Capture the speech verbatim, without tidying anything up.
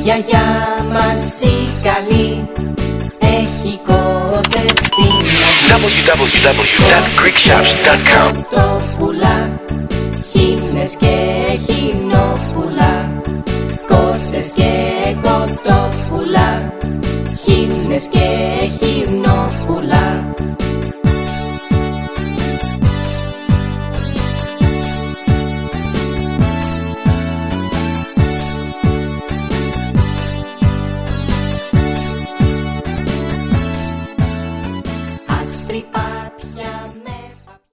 γιαγιά μας η καλή έχει κότες στην double-u double-u double-u dot greek shops dot com. Κοτόπουλα, χήνες και χινόπουλα, κότες και